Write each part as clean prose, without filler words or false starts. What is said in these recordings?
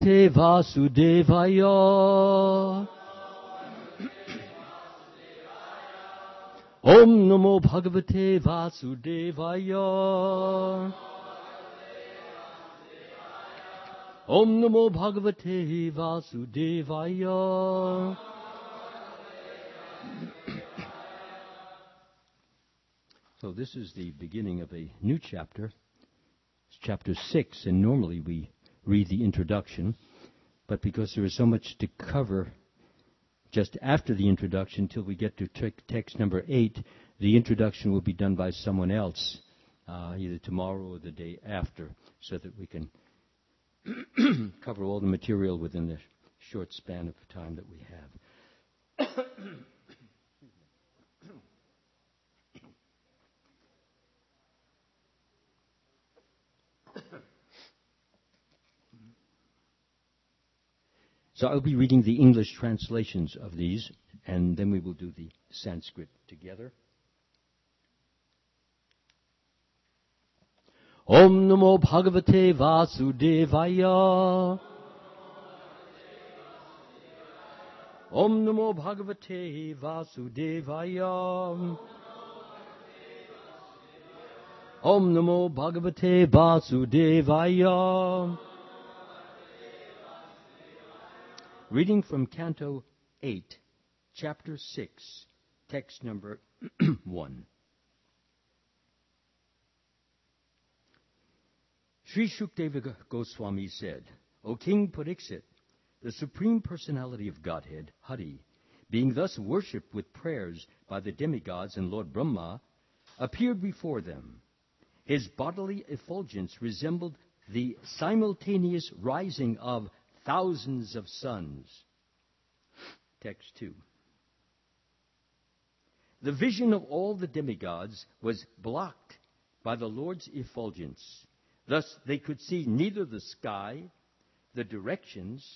Te Vasudevaya. Om Namo Bhagavate Vasudevaya. Om Namo Bhagavate Vasudevaya. So this is the beginning of a new chapter. It's chapter 6, and normally we read the introduction, but because there is so much to cover just after the introduction till we get to text number 8, the introduction will be done by someone else, either tomorrow or the day after, so that we can cover all the material within the short span of time that we have. So I'll be reading the English translations of these, and then we will do the Sanskrit together. Om Namo Bhagavate Vasudevaya. Om Namo Bhagavate Vasudevaya. Om Namo Bhagavate Vasudevaya. Reading from Canto 8, Chapter 6, text number 1. Sri Shukdeva Goswami said, O King Pariksit, the Supreme Personality of Godhead, Hari, being thus worshipped with prayers by the demigods and Lord Brahma, appeared before them. His bodily effulgence resembled the simultaneous rising of thousands of suns. Text 2. The vision of all the demigods was blocked by the Lord's effulgence. Thus they could see neither the sky, the directions,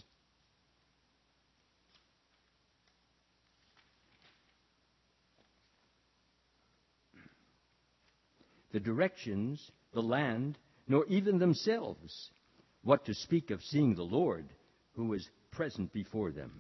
the land, nor even themselves. What to speak of seeing the Lord, who was present before them.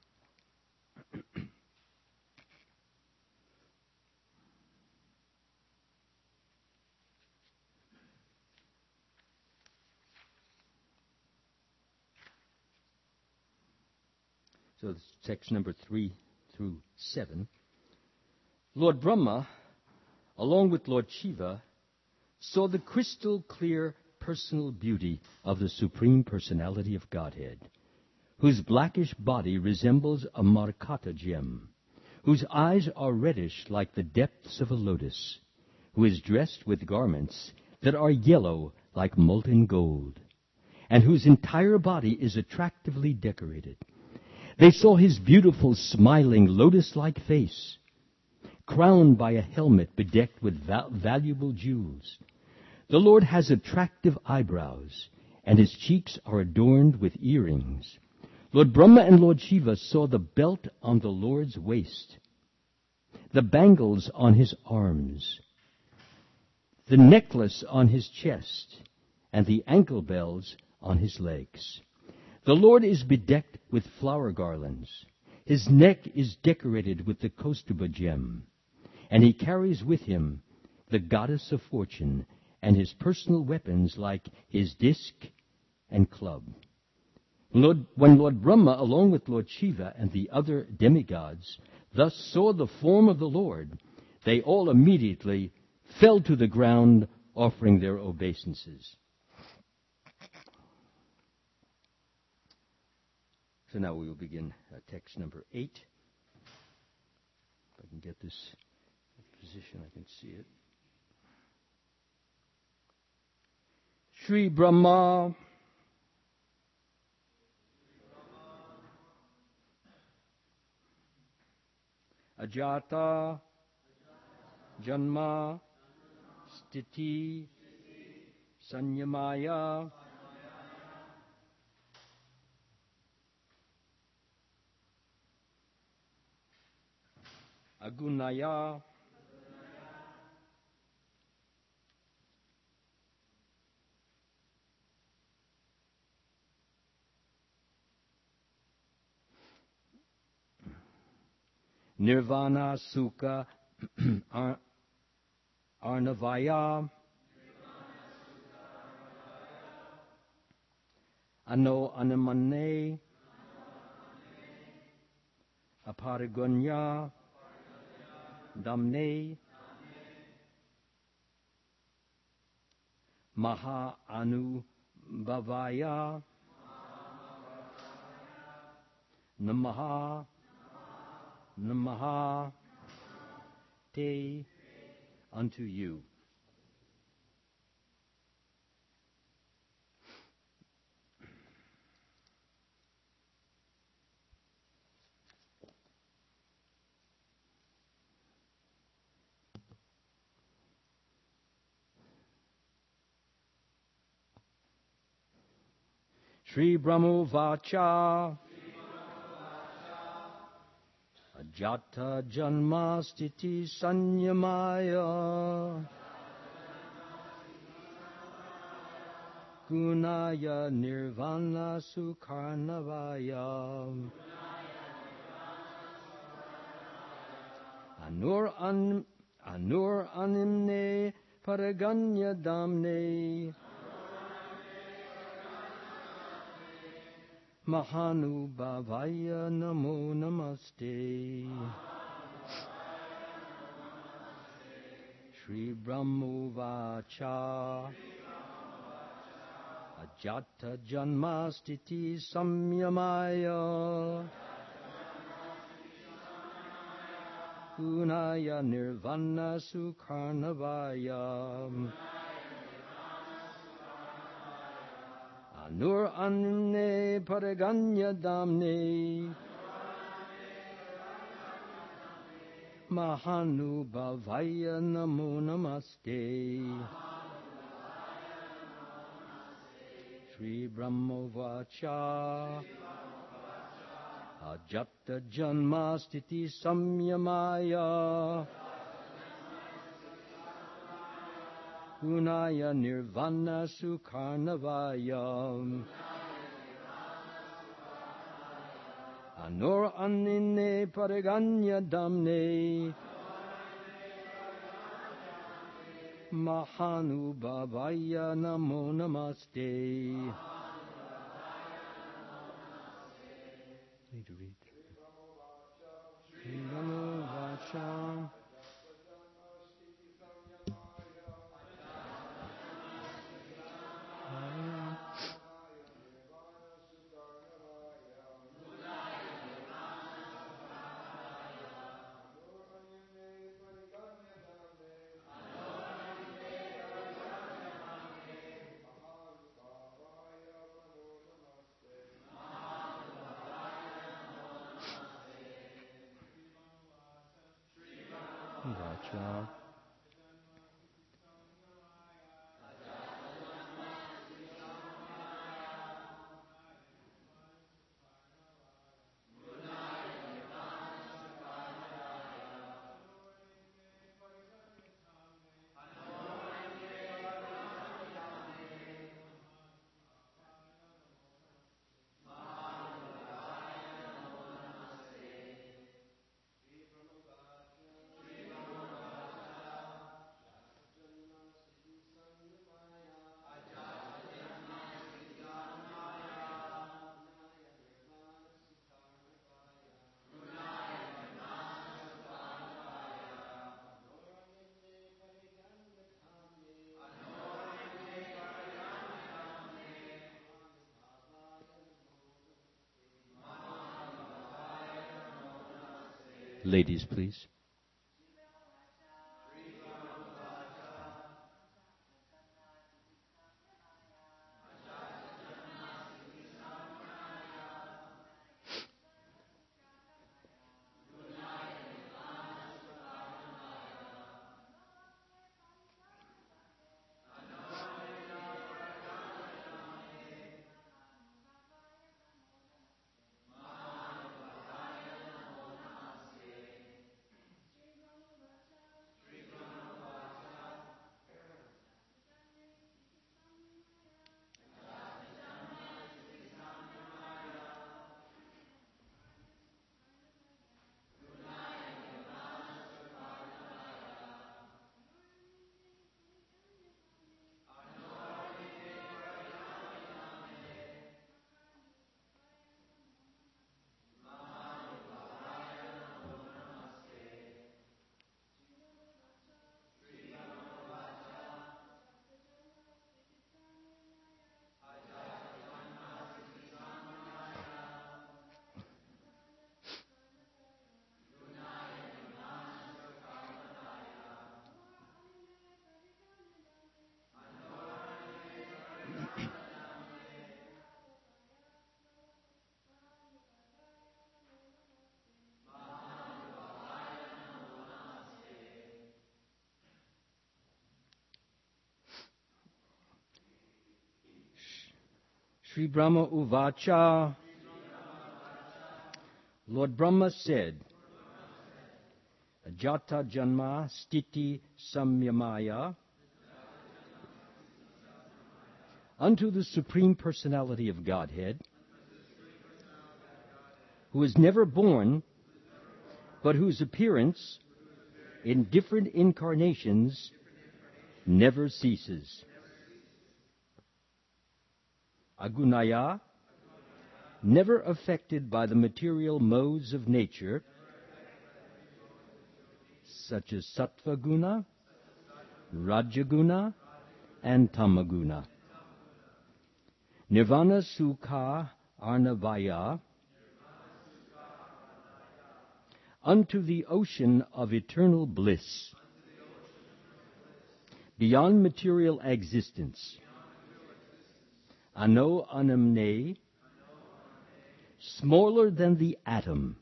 So this is text number 3 through 7. Lord Brahma, along with Lord Shiva, saw the crystal clear personal beauty of the Supreme Personality of Godhead, whose blackish body resembles a markata gem, whose eyes are reddish like the depths of a lotus, who is dressed with garments that are yellow like molten gold, and whose entire body is attractively decorated. They saw his beautiful, smiling, lotus-like face, crowned by a helmet bedecked with valuable jewels. The Lord has attractive eyebrows, and his cheeks are adorned with earrings. Lord Brahma and Lord Shiva saw the belt on the Lord's waist, the bangles on his arms, the necklace on his chest, and the ankle bells on his legs. The Lord is bedecked with flower garlands. His neck is decorated with the Kaustuba gem, and he carries with him the goddess of fortune and his personal weapons like his disc and club. When Lord Brahma, along with Lord Shiva and the other demigods, thus saw the form of the Lord, they all immediately fell to the ground, offering their obeisances. So now we will begin text number 8. If I can get this position, I can see it. Shri Brahma Ajata Janma Stiti Sanyamaya Agunaya Nirvana Sukha Arnavaya Ano Anamane Aparigunya Damne Maha Anu Bhavaya Namaha Namaha Te unto you. Shri Brahmo Vacha Ajata Janma Stiti Sanyamaya Gunaya Nirvana Sukharnavaya Anur Animne Paraganya Damne Mahanubhavaya Namo Namaste. Shri Brahmo Vacha Ajata Janma Stiti Samyamaya Gunaya Nirvana Sukharnavaya Anur Anne Paraganya Damne Mahanubhavaya Namo Namaste. Shri Brahmo Vacha Ajapta Janma Stiti Samyamaya Gunaya Nirvana Sukharnavaya Anur Anine Paraganya Damne Mahanubhavaya Namo Namaste. Need to read. Shri Brahmo Vacha Vacha Ladies, please. Sri Brahma Uvacha. Lord Brahma said, Jata Janma Stiti Samyamaya, unto the Supreme Personality of Godhead, who is never born, but whose appearance in different incarnations never ceases. Agunaya, never affected by the material modes of nature, such as Sattva Guna, Rajaguna, and Tamaguna. Nirvana Sukha Arnavaya, unto the ocean of eternal bliss, beyond material existence. Ano Anamne, smaller than the atom.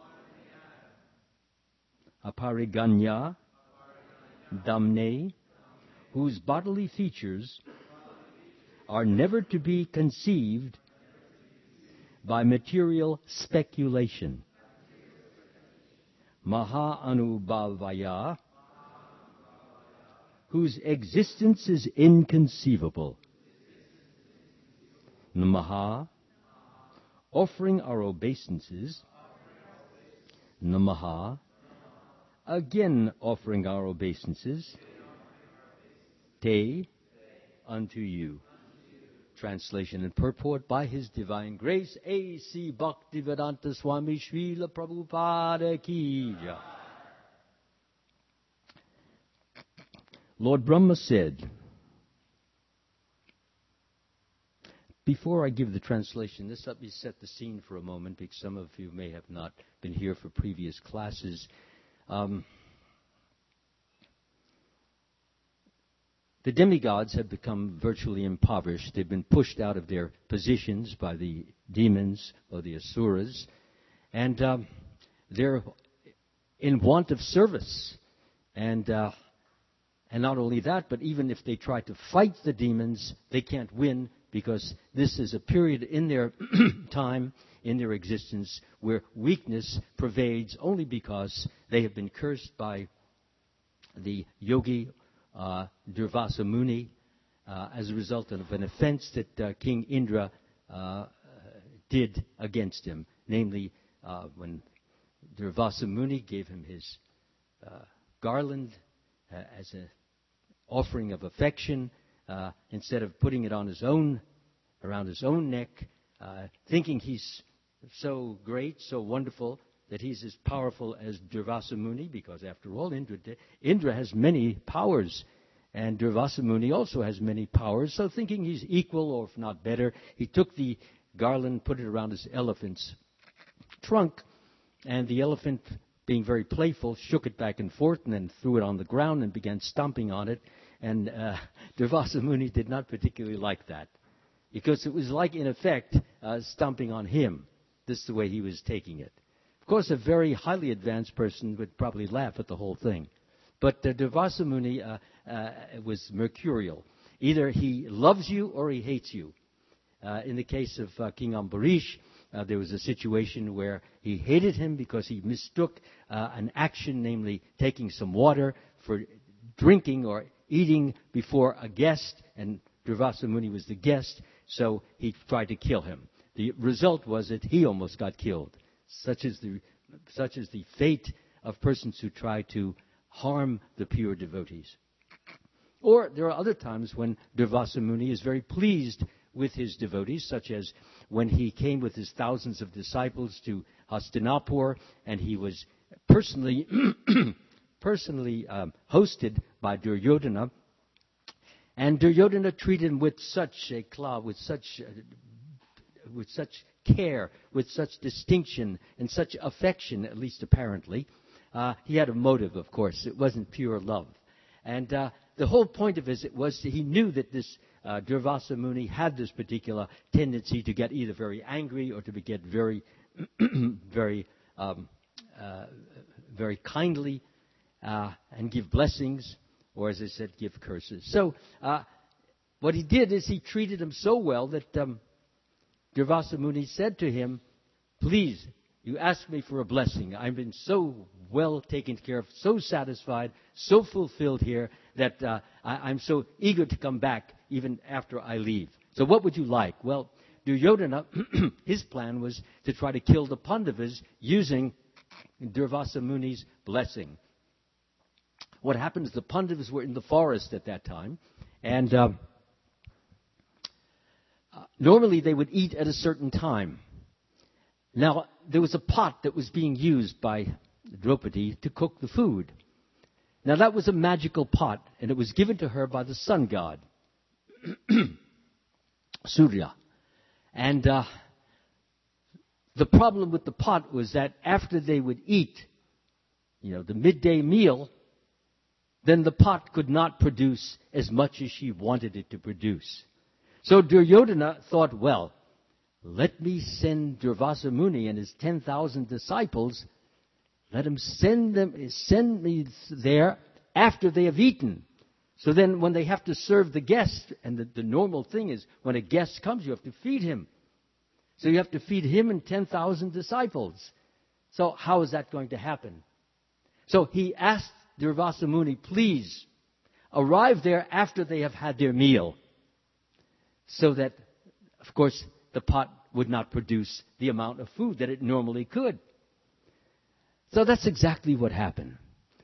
Apariganya Damne, whose bodily features are never to be conceived by material speculation. Maha Anubhavaya, whose existence is inconceivable. Namaha, offering our obeisances. Namaha, again offering our obeisances. Te, unto you. Translation and purport by His Divine Grace, A.C. Bhaktivedanta Swami Srila Prabhupada Ki Jai. Lord Brahma said, before I give the translation, let me set the scene for a moment, because some of you may have not been here for previous classes. The demigods have become virtually impoverished. They've been pushed out of their positions by the demons or the asuras, and they're in want of service. And not only that, but even if they try to fight the demons, they can't win, because this is a period in their time, in their existence, where weakness pervades only because they have been cursed by the yogi Durvasa Muni as a result of an offense that King Indra did against him. Namely, when Durvasa Muni gave him his garland as an offering of affection, instead of putting it on around his own neck, thinking he's so great, so wonderful, that he's as powerful as Durvasa Muni, because after all, Indra has many powers, and Durvasa Muni also has many powers. So thinking he's equal, or if not better, he took the garland, put it around his elephant's trunk, and the elephant, being very playful, shook it back and forth and then threw it on the ground and began stomping on it. And Durvasa Muni did not particularly like that, because it was like, in effect, stomping on him. This is the way he was taking it. Of course, a very highly advanced person would probably laugh at the whole thing. But Durvasa Muni was mercurial. Either he loves you or he hates you. In the case of King Ambarish, there was a situation where he hated him because he mistook an action, namely taking some water, for drinking or eating before a guest, and Durvasa Muni was the guest, so he tried to kill him. The result was that he almost got killed. Such is the fate of persons who try to harm the pure devotees. Or there are other times when Durvasa Muni is very pleased with his devotees, such as when he came with his thousands of disciples to Hastinapur, and he was personally hosted by Duryodhana, and Duryodhana treated him with such eclat, with such care, with such distinction, and such affection, at least apparently. He had a motive, of course. It wasn't pure love. And the whole point of it was that he knew that this Durvasa Muni had this particular tendency to get either very angry or to get very, very kindly and give blessings, or as I said, give curses. So what he did is he treated him so well that Durvasa Muni said to him, "Please, you asked me for a blessing. I've been so well taken care of, so satisfied, so fulfilled here that I'm so eager to come back even after I leave. So what would you like?" Well, Duryodhana, his plan was to try to kill the Pandavas using Durvasa Muni's blessing. What happened is the Pandavas were in the forest at that time, and normally they would eat at a certain time. Now, there was a pot that was being used by Draupadi to cook the food. Now, that was a magical pot, and it was given to her by the sun god, Surya. And the problem with the pot was that after they would eat, the midday meal, then the pot could not produce as much as she wanted it to produce. So Duryodhana thought, well, let me send Durvasa Muni and his 10,000 disciples. Let him send me there after they have eaten. So then when they have to serve the guest, and the normal thing is when a guest comes, you have to feed him. So you have to feed him and 10,000 disciples. So how is that going to happen? So he asked Durvasa Muni, please arrive there after they have had their meal. So that, of course, the pot would not produce the amount of food that it normally could. So that's exactly what happened.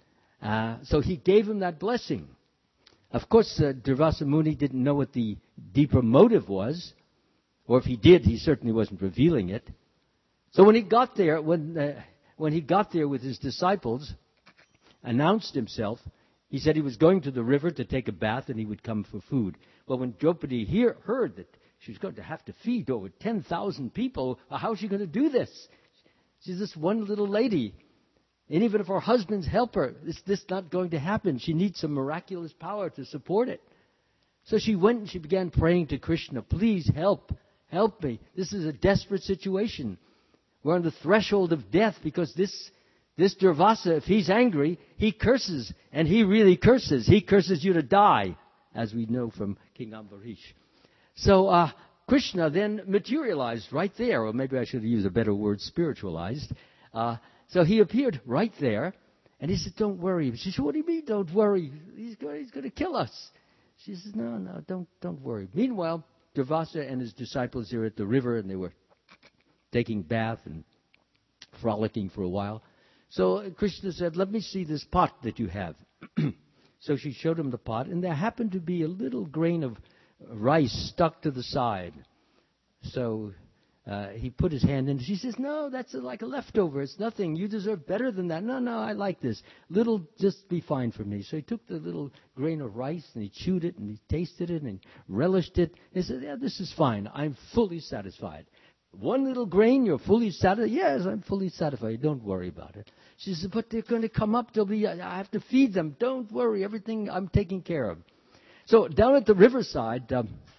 So he gave him that blessing. Of course, Durvasa Muni didn't know what the deeper motive was, or if he did, he certainly wasn't revealing it. So when he got there, when he got there with his disciples, announced himself, he said he was going to the river to take a bath and he would come for food. Well, when Draupadi heard that she was going to have to feed over 10,000 people, how is she going to do this? She's this one little lady. And even if her husbands help her, this not going to happen. She needs some miraculous power to support it. So she went and she began praying to Krishna, please help me. This is a desperate situation. We're on the threshold of death because this Durvasa, if he's angry, he curses. And he really curses. He curses you to die, as we know from King Ambarish. So Krishna then materialized right there. Or maybe I should use a better word, spiritualized. So he appeared right there, and he said, don't worry. She said, what do you mean, don't worry? He's going to kill us. She says, no, don't worry. Meanwhile, Durvasa and his disciples are at the river, and they were taking bath and frolicking for a while. So Krishna said, let me see this pot that you have. So she showed him the pot, and there happened to be a little grain of rice stuck to the side. So he put his hand in. She says, no, that's like a leftover. It's nothing. You deserve better than that. No, I like this. Little, just be fine for me. So he took the little grain of rice and he chewed it and he tasted it and relished it. He said, yeah, this is fine. I'm fully satisfied. One little grain, you're fully satisfied? Yes, I'm fully satisfied. Don't worry about it. She says, but they're going to come up. I have to feed them. Don't worry. Everything I'm taking care of. So down at the riverside,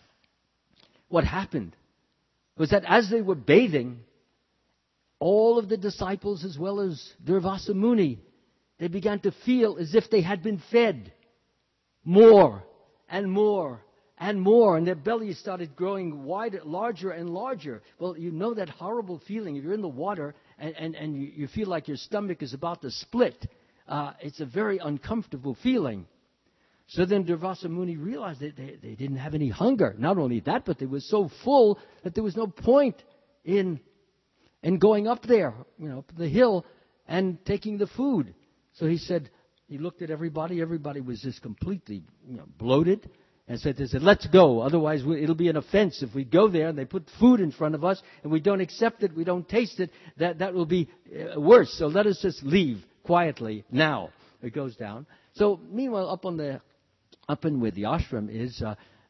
what happened was that as they were bathing, all of the disciples as well as Durvasa Muni, they began to feel as if they had been fed more and more and more, and their bellies started growing wider, larger and larger. Well, you know that horrible feeling if you're in the water and you feel like your stomach is about to split. It's a very uncomfortable feeling. So then Durvasa Muni realized that they didn't have any hunger. Not only that, but they were so full that there was no point in going up there, up the hill and taking the food. So he looked at everybody. Everybody was just completely bloated. And so they said, let's go. Otherwise, it'll be an offense. If we go there and they put food in front of us and we don't accept it, we don't taste it, that will be worse. So let us just leave quietly now. It goes down. So meanwhile, up in where the ashram is,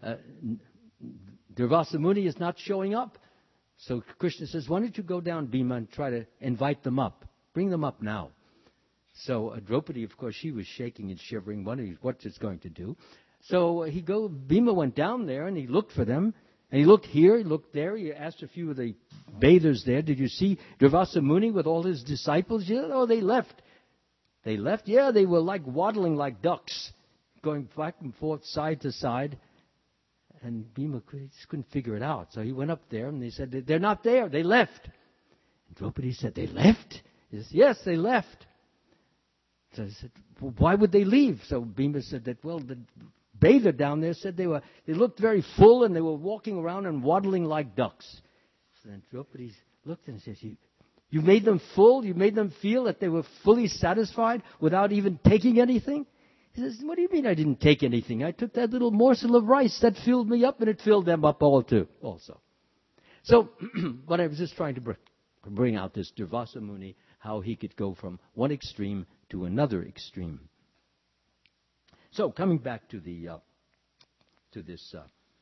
Durvasa Muni is not showing up. So Krishna says, why don't you go down, Bhima, and try to invite them up. Bring them up now. So Draupadi, of course, she was shaking and shivering, wondering what it's going to do. So Bhima went down there and he looked for them. And he looked here, he looked there. He asked a few of the bathers there, did you see Durvasa Muni with all his disciples? Yeah, oh, they left. They left? Yeah, they were like waddling like ducks, going back and forth, side to side. And Bhima just couldn't figure it out. So he went up there, and they said, they're not there. They left. And Draupadi said, they left? He says, yes, they left. So he said, well, why would they leave? So Bhima said that, well, the bather down there said they looked very full, and they were walking around and waddling like ducks. So then Draupadi looked and says, you made them full? You made them feel that they were fully satisfied without even taking anything? He says, what do you mean I didn't take anything? I took that little morsel of rice that filled me up, and it filled them up also. So, but I was just trying to bring out this Durvasa Muni, how he could go from one extreme to another extreme. So, coming back to this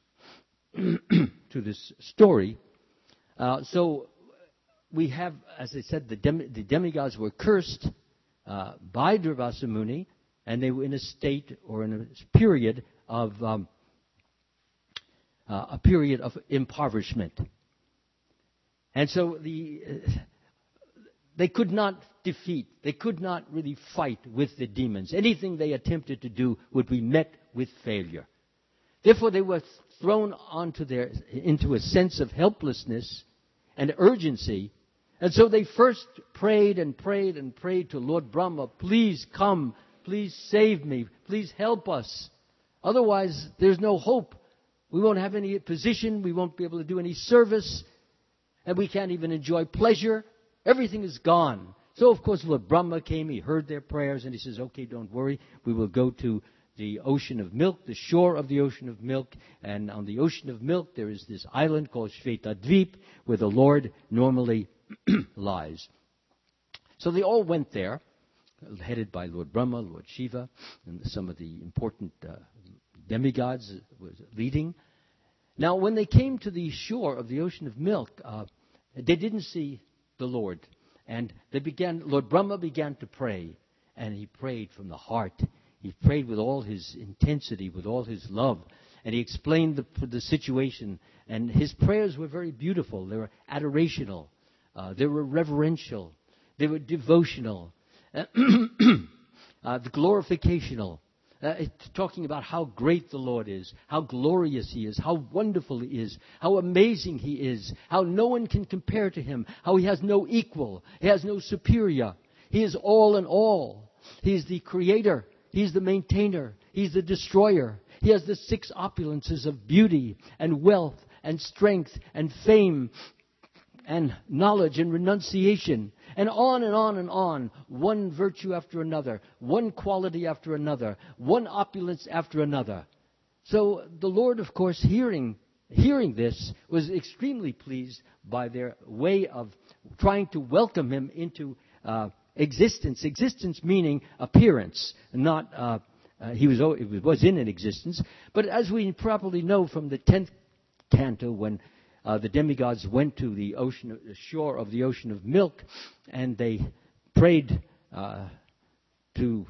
story, so we have, as I said, the demigods were cursed by Durvasa Muni, and they were in a state or in a period of impoverishment. And so they could not defeat, they could not really fight with the demons. Anything they attempted to do would be met with failure. Therefore, they were thrown into a sense of helplessness and urgency. And so they first prayed and prayed and prayed to Lord Brahma, please come, please save me, please help us. Otherwise, there's no hope. We won't have any position, we won't be able to do any service, and we can't even enjoy pleasure. Everything is gone. So, of course, Lord Brahma came, he heard their prayers, and he says, okay, don't worry, we will go to the ocean of milk, the shore of the ocean of milk, and on the ocean of milk there is this island called Shvetadvip, where the Lord normally lies. So they all went there, headed by Lord Brahma, Lord Shiva, and some of the important demigods was leading. Now, when they came to the shore of the ocean of milk, they didn't see the Lord. And Lord Brahma began to pray, and he prayed from the heart. He prayed with all his intensity, with all his love, and he explained the situation. And his prayers were very beautiful. They were adorational. They were reverential. They were devotional. The glorificational. Talking about how great the Lord is, how glorious He is, how wonderful He is, how amazing He is, how no one can compare to Him, how He has no equal, He has no superior. He is all in all. He is the creator. He is the maintainer. He is the destroyer. He has the 6 opulences of beauty and wealth and strength and fame and knowledge and renunciation, and on and on and on, one virtue after another, one quality after another, one opulence after another. So the Lord, of course, hearing this, was extremely pleased by their way of trying to welcome Him into existence. Existence meaning appearance, not He was in an existence. But as we probably know from the 10th canto, when the demigods went to the shore of the ocean of milk, and they prayed to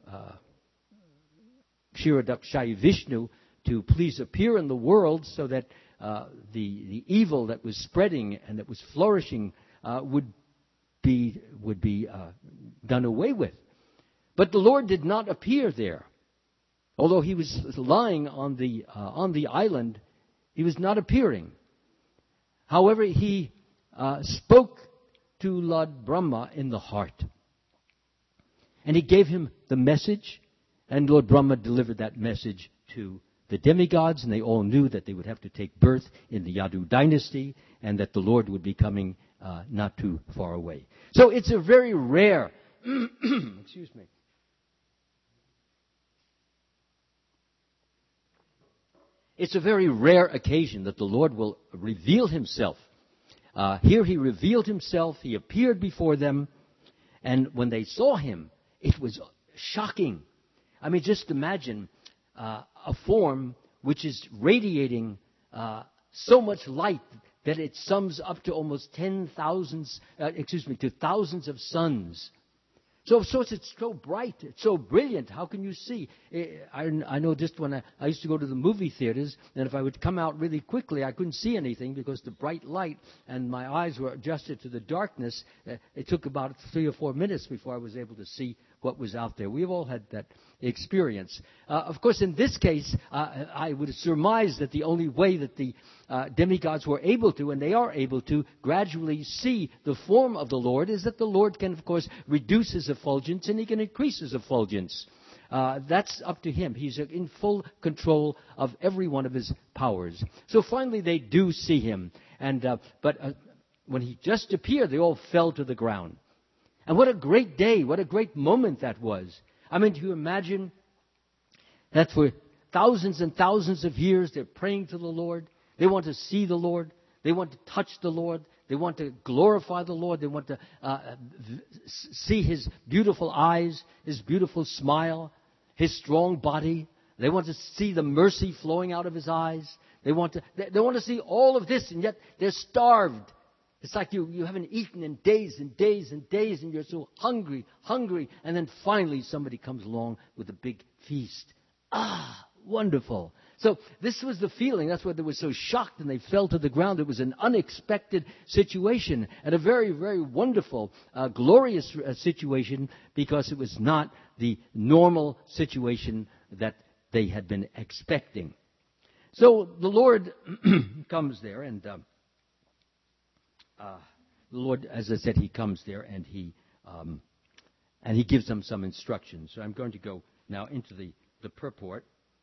Kshirodakshayi Vishnu to please appear in the world so that the evil that was spreading and that was flourishing would be done away with. But the Lord did not appear there. Although He was lying on the island, He was not appearing. However, He spoke to Lord Brahma in the heart. And He gave him the message, and Lord Brahma delivered that message to the demigods, and they all knew that they would have to take birth in the Yadu dynasty, and that the Lord would be coming not too far away. So it's a very rare, excuse me. It's a very rare occasion that the Lord will reveal Himself. Here He revealed Himself. He appeared before them. And when they saw Him, it was shocking. I mean, just imagine a form which is radiating so much light that it sums up to almost to thousands of suns. So of course it's so bright, it's so brilliant. How can you see? I know just when I used to go to the movie theaters, and if I would come out really quickly, I couldn't see anything because the bright light and my eyes were adjusted to the darkness. It took about 3 or 4 minutes before I was able to see what was out there. We've all had that experience. Of course, in this case, I would surmise that the only way that the demigods were able to, and they are able to, gradually see the form of the Lord is that the Lord can, of course, reduce his effulgence and he can increase his effulgence. That's up to him. He's in full control of every one of his powers. So finally they do see him. But when he just appeared, they all fell to the ground. And what a great day, what a great moment that was. I mean, do you imagine that for thousands and thousands of years they're praying to the Lord. They want to see the Lord. They want to touch the Lord. They want to glorify the Lord. They want to see his beautiful eyes, his beautiful smile, his strong body. They want to see the mercy flowing out of his eyes. They want to see all of this, and yet they're starved. It's like you haven't eaten in days and days and days, and you're so hungry, and then finally somebody comes along with a big feast. Wonderful. So this was the feeling. That's why they were so shocked and they fell to the ground. It was an unexpected situation and a very, very wonderful, glorious situation, because it was not the normal situation that they had been expecting. So the Lord comes there, and the Lord, as I said, he comes there and he gives them some instructions. So I'm going to go now into the purport.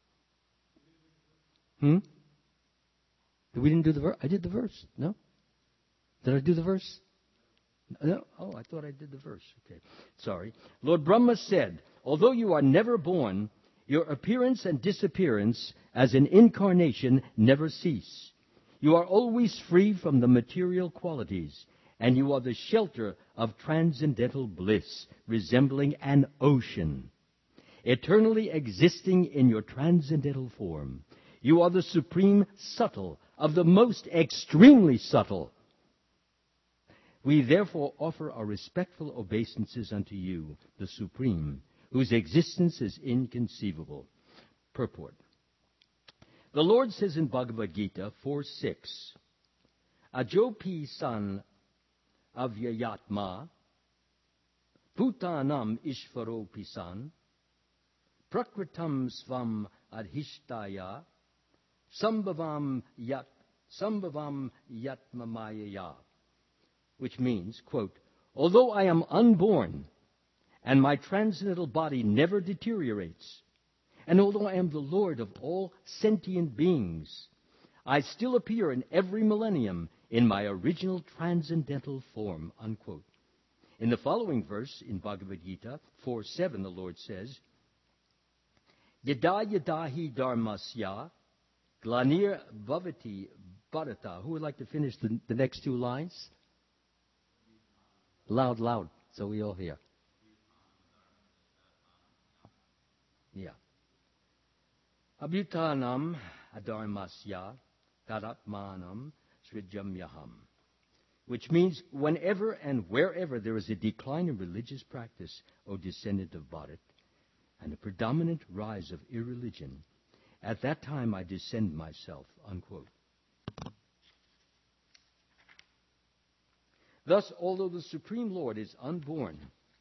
We didn't do the verse? I did the verse. No? Did I do the verse? No? Oh, I thought I did the verse. Okay. Sorry. Lord Brahma said, although you are never born, your appearance and disappearance as an incarnation never cease. You are always free from the material qualities, and you are the shelter of transcendental bliss, resembling an ocean, eternally existing in your transcendental form. You are the supreme subtle of the most extremely subtle. We therefore offer our respectful obeisances unto you, the Supreme, whose existence is inconceivable. Purport. The Lord says in Bhagavad Gita 4:6, Ajopi san avyayatma, Bhutanam ishvaropi san, Prakritam svam adhishtaya, Sambhavam yatmamayaya, which means, quote, although I am unborn, and my transcendental body never deteriorates, and although I am the Lord of all sentient beings, I still appear in every millennium in my original transcendental form, unquote. In the following verse, in Bhagavad Gita 4:7, the Lord says, Yada yadahi dharmasya, Glanir Bhavati Bharata. Who would like to finish the next two lines? Loud, so we all hear. Yeah. Abhutanam adharmasya taratmanam srijamyaham. Which means whenever and wherever there is a decline in religious practice, O descendant of Bharat, and a predominant rise of irreligion, at that time I descend myself, unquote. Thus, although the Supreme Lord is unborn,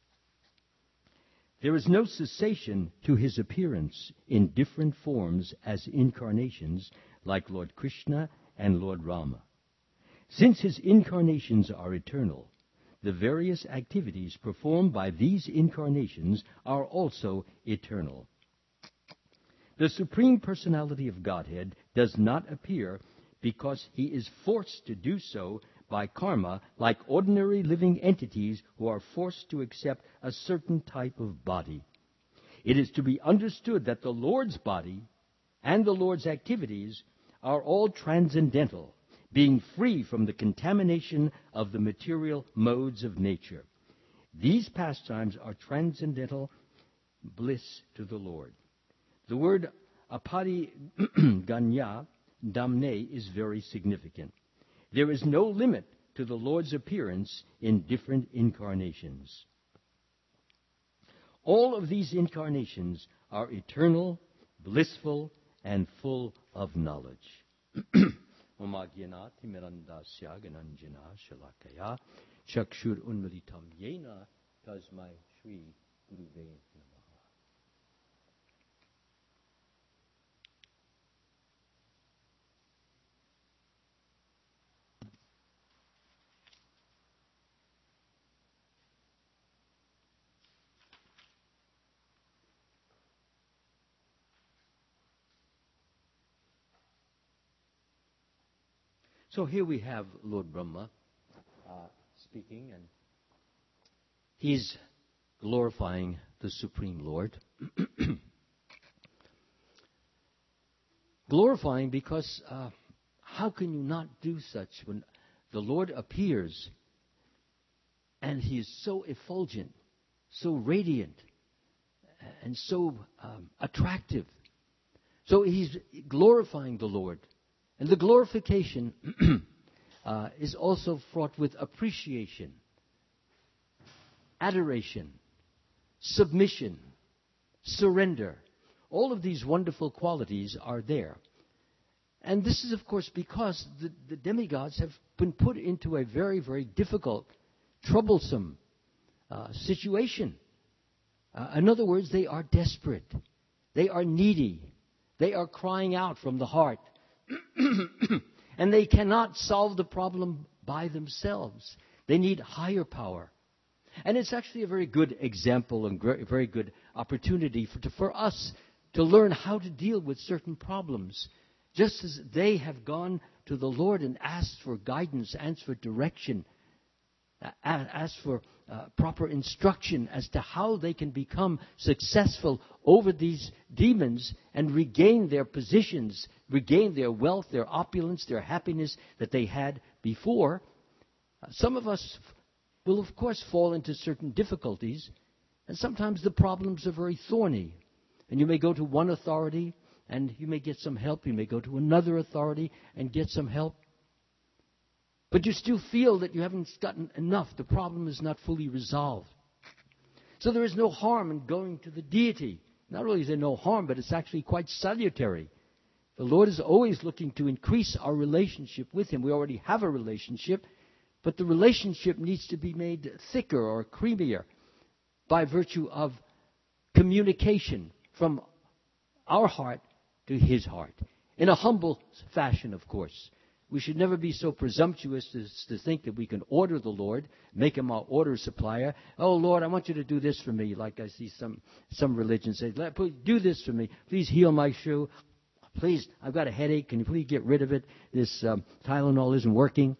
there is no cessation to his appearance in different forms as incarnations like Lord Krishna and Lord Rama. Since his incarnations are eternal, the various activities performed by these incarnations are also eternal. The Supreme Personality of Godhead does not appear because he is forced to do so by karma, like ordinary living entities who are forced to accept a certain type of body. It is to be understood that the Lord's body and the Lord's activities are all transcendental, being free from the contamination of the material modes of nature. These pastimes are transcendental bliss to the Lord. The word apariganya damne is very significant. There is no limit to the Lord's appearance in different incarnations. All of these incarnations are eternal, blissful, and full of knowledge. Omagyanati mirandasya gananjana shalakaya chakshur unmilitam yena tasmai shri So here we have Lord Brahma speaking, and he's glorifying the Supreme Lord. Glorifying because how can you not do such when the Lord appears and he is so effulgent, so radiant, and so attractive? So he's glorifying the Lord. And the glorification is also fraught with appreciation, adoration, submission, surrender. All of these wonderful qualities are there. And this is, of course, because the demigods have been put into a very, very difficult, troublesome situation. In other words, they are desperate. They are needy. They are crying out from the heart. And they cannot solve the problem by themselves. They need higher power. And it's actually a very good example and very good opportunity for us to learn how to deal with certain problems. Just as they have gone to the Lord and asked for guidance, asked for direction, asked for proper instruction as to how they can become successful over these demons and regain their positions, regain their wealth, their opulence, their happiness that they had before. Some of us will, of course, fall into certain difficulties, and sometimes the problems are very thorny. And you may go to one authority and you may get some help. You may go to another authority and get some help. But you still feel that you haven't gotten enough. The problem is not fully resolved. So there is no harm in going to the deity. Not only is there no harm, but it's actually quite salutary. The Lord is always looking to increase our relationship with Him. We already have a relationship, but the relationship needs to be made thicker or creamier by virtue of communication from our heart to His heart. In a humble fashion, of course. We should never be so presumptuous as to think that we can order the Lord, make Him our order supplier. Oh, Lord, I want you to do this for me, like I see some religions say. Please do this for me. Please heal my shoe. Please, I've got a headache. Can you please get rid of it? This Tylenol isn't working.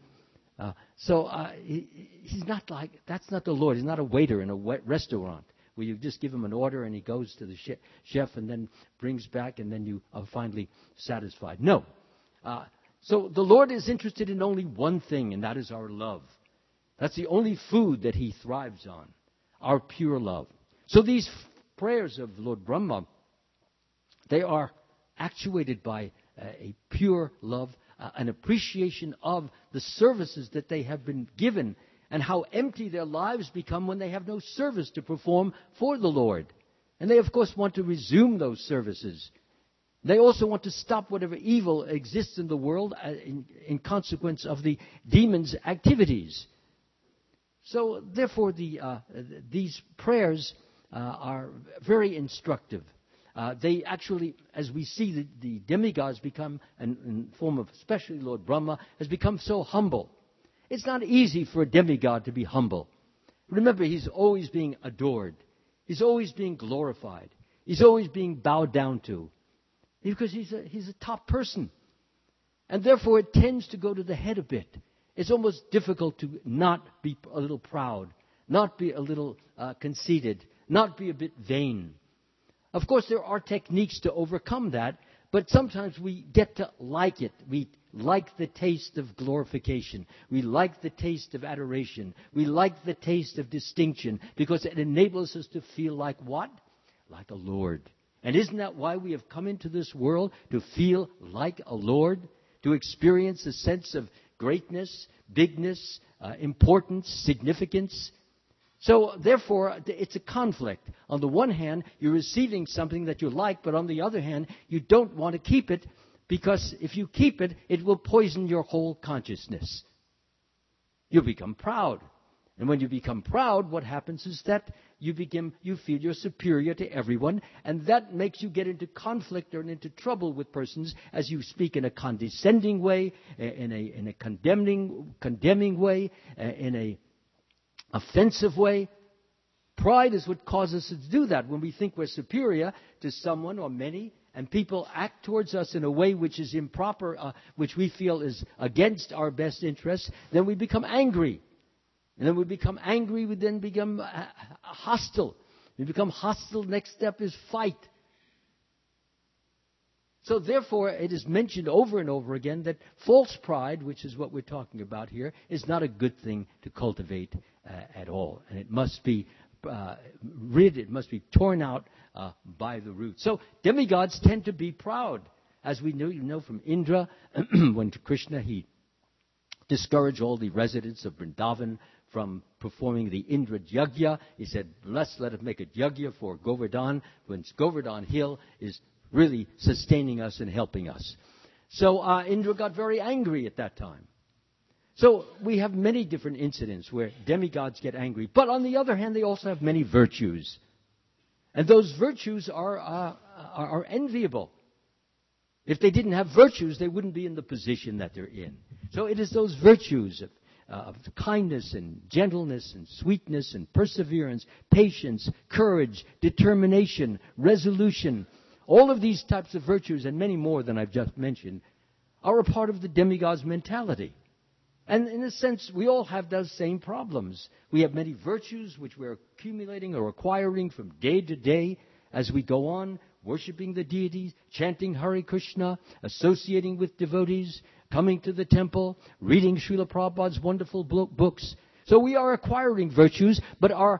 He's not like, that's not the Lord. He's not a waiter in a restaurant where you just give him an order and he goes to the chef and then brings back and then you are finally satisfied. No. So the Lord is interested in only one thing, and that is our love. That's the only food that He thrives on, our pure love. So these prayers of Lord Brahma, they are actuated by a pure love, an appreciation of the services that they have been given, and how empty their lives become when they have no service to perform for the Lord. And they, of course, want to resume those services. They also want to stop whatever evil exists in the world in consequence of the demons' activities. So, therefore, these prayers are very instructive. They actually, as we see the demigods become, in form of especially Lord Brahma, has become so humble. It's not easy for a demigod to be humble. Remember, he's always being adored. He's always being glorified. He's always being bowed down to. Because he's a top person. And therefore it tends to go to the head a bit. It's almost difficult to not be a little proud, not be a little conceited, not be a bit vain. Of course, there are techniques to overcome that, but sometimes we get to like it. We like the taste of glorification. We like the taste of adoration. We like the taste of distinction because it enables us to feel like what? Like a Lord. And isn't that why we have come into this world? To feel like a Lord? To experience a sense of greatness, bigness, importance, significance? So, therefore, it's a conflict. On the one hand, you're receiving something that you like, but on the other hand, you don't want to keep it because if you keep it, it will poison your whole consciousness. You'll become proud. And when you become proud, what happens is that you feel you're superior to everyone, and that makes you get into conflict or into trouble with persons as you speak in a condescending way, in a condemning way, in a offensive way. Pride is what causes us to do that. When we think we're superior to someone or many, and people act towards us in a way which is improper, which we feel is against our best interests, then we become angry. And then we become angry, we then become hostile. We become hostile, next step is fight. So therefore, it is mentioned over and over again that false pride, which is what we're talking about here, is not a good thing to cultivate at all. And it must be it must be torn out by the root. So demigods tend to be proud. As we know from Indra, when Krishna, he discouraged all the residents of Vrindavan from performing the Indra Yagya. He said, let us make a Yagya for Govardhan, when Govardhan Hill is really sustaining us and helping us. So Indra got very angry at that time. So we have many different incidents where demigods get angry. But on the other hand, they also have many virtues. And those virtues are enviable. If they didn't have virtues, they wouldn't be in the position that they're in. So it is those virtues of kindness and gentleness and sweetness and perseverance, patience, courage, determination, resolution. All of these types of virtues, and many more than I've just mentioned, are a part of the demigod's mentality. And in a sense, we all have those same problems. We have many virtues which we're accumulating or acquiring from day to day as we go on, worshipping the deities, chanting Hare Krishna, associating with devotees, coming to the temple, reading Srila Prabhupada's wonderful books. So we are acquiring virtues, but our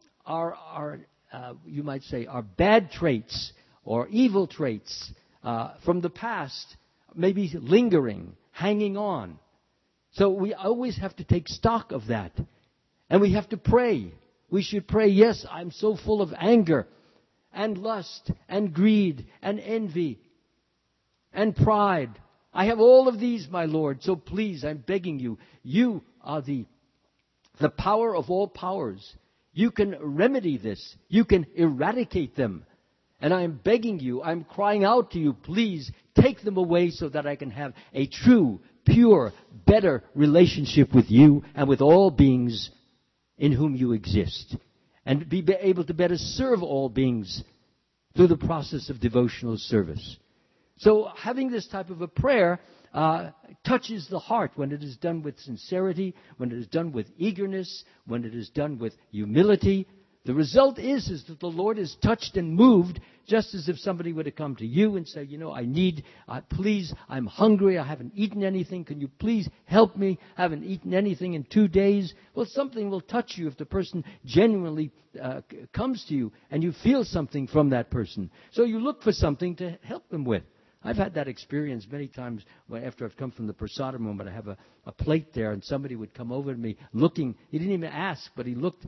you might say, our bad traits or evil traits from the past may be lingering, hanging on. So we always have to take stock of that. And we have to pray. We should pray, yes, I'm so full of anger and lust and greed and envy and pride. I have all of these, my Lord. So please, I'm begging you. You are the power of all powers. You can remedy this. You can eradicate them. And I'm begging you, I'm crying out to you, please take them away so that I can have a true, pure, better relationship with you and with all beings in whom you exist. And be able to better serve all beings through the process of devotional service. So having this type of a prayer touches the heart when it is done with sincerity, when it is done with eagerness, when it is done with humility. The result is that the Lord is touched and moved, just as if somebody were to come to you and say, please, I'm hungry, I haven't eaten anything, can you please help me? I haven't eaten anything in 2 days. Well, something will touch you if the person genuinely comes to you and you feel something from that person. So you look for something to help them with. I've had that experience many times after I've come from the prasadam room, but I have a plate there, and somebody would come over to me looking. He didn't even ask, but he looked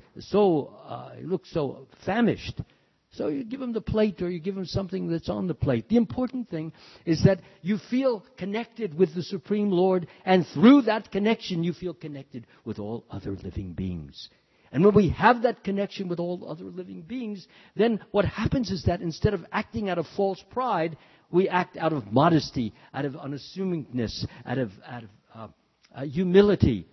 so famished. So you give him the plate, or you give him something that's on the plate. The important thing is that you feel connected with the Supreme Lord, and through that connection, you feel connected with all other living beings. And when we have that connection with all other living beings, then what happens is that instead of acting out of false pride, we act out of modesty, out of unassumingness, out of humility,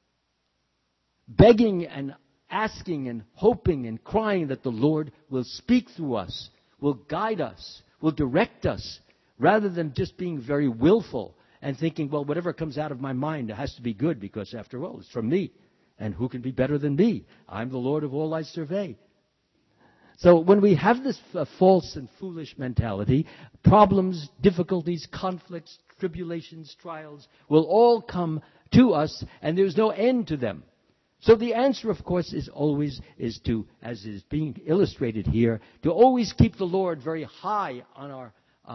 begging and asking and hoping and crying that the Lord will speak through us, will guide us, will direct us, rather than just being very willful and thinking, well, whatever comes out of my mind has to be good because, after all, it's from me. And who can be better than me? I'm the Lord of all I survey. So when we have this false and foolish mentality, problems, difficulties, conflicts, tribulations, trials will all come to us, and there's no end to them. So the answer, of course, is to, as is being illustrated here, to always keep the Lord very high on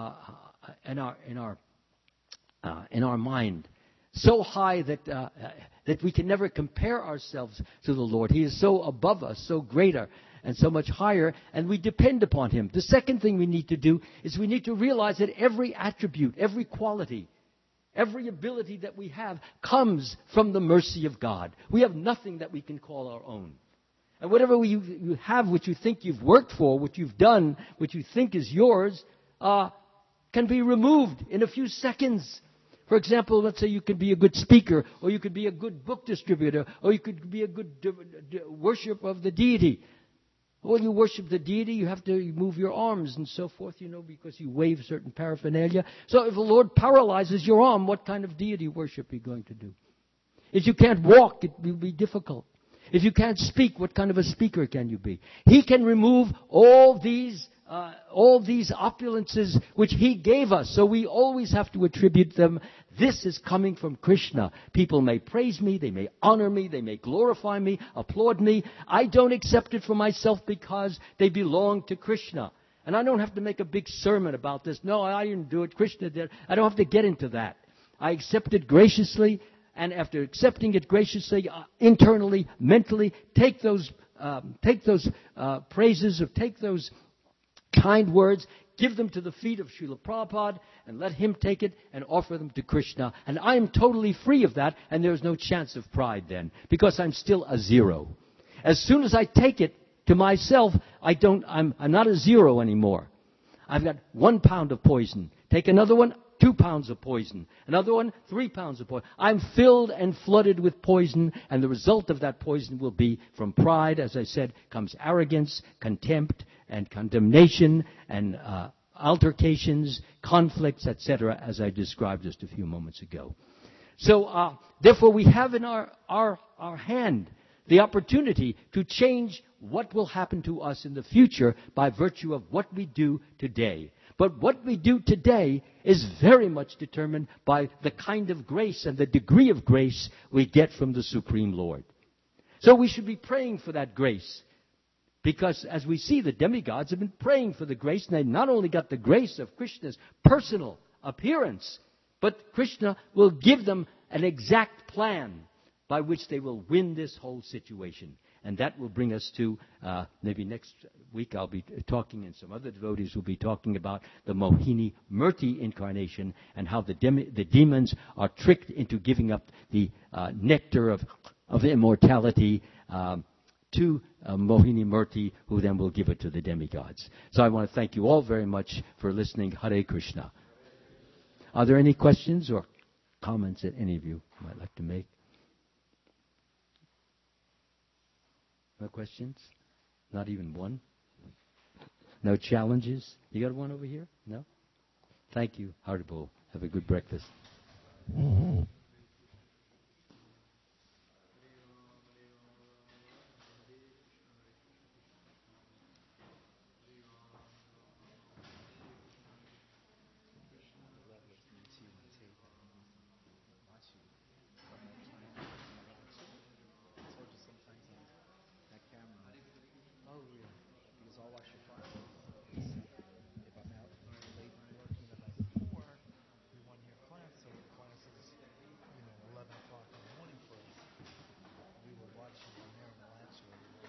in our mind, so high that we can never compare ourselves to the Lord. He is so above us, so greater, and so much higher, and we depend upon Him. The second thing we need to do is we need to realize that every attribute, every quality Every ability that we have comes from the mercy of God. We have nothing that we can call our own. And whatever you have, what you think you've worked for, what you've done, what you think is yours, can be removed in a few seconds. For example, let's say you could be a good speaker, or you could be a good book distributor, or you could be a good worship of the deity. When you worship the deity, you have to move your arms and so forth, because you wave certain paraphernalia. So if the Lord paralyzes your arm, what kind of deity worship are you going to do? If you can't walk, it will be difficult. If you can't speak, what kind of a speaker can you be? He can remove all these opulences which He gave us. So we always have to attribute them. This is coming from Krishna. People may praise me, they may honor me, they may glorify me, applaud me. I don't accept it for myself because they belong to Krishna. And I don't have to make a big sermon about this. No, I didn't do it. Krishna did. I don't have to get into that. I accept it graciously. And after accepting it graciously, internally, mentally, take those praises, or take those kind words, give them to the feet of Srila Prabhupada, and let him take it and offer them to Krishna. And I am totally free of that, and there's no chance of pride then, because I'm still a zero. As soon as I take it to myself, I'm not a zero anymore. I've got 1 pound of poison. Take another one, 2 pounds of poison. Another one, 3 pounds of poison. I'm filled and flooded with poison, and the result of that poison will be, from pride, as I said, comes arrogance, contempt, and condemnation, and altercations, conflicts, etc., as I described just a few moments ago. So, therefore, we have in our hand the opportunity to change what will happen to us in the future by virtue of what we do today. But what we do today is very much determined by the kind of grace and the degree of grace we get from the Supreme Lord. So we should be praying for that grace. Because as we see, the demigods have been praying for the grace, and they not only got the grace of Krishna's personal appearance, but Krishna will give them an exact plan by which they will win this whole situation. And that will bring us to, maybe next week I'll be talking, and some other devotees will be talking about the Mohini Murti incarnation, and how the demons are tricked into giving up the nectar of immortality to Mohini Murti, who then will give it to the demigods. So I want to thank you all very much for listening. Hare Krishna. Are there any questions or comments that any of you might like to make? No questions? Not even one? No challenges? You got one over here? No? Thank you. Haribol. Have a good breakfast.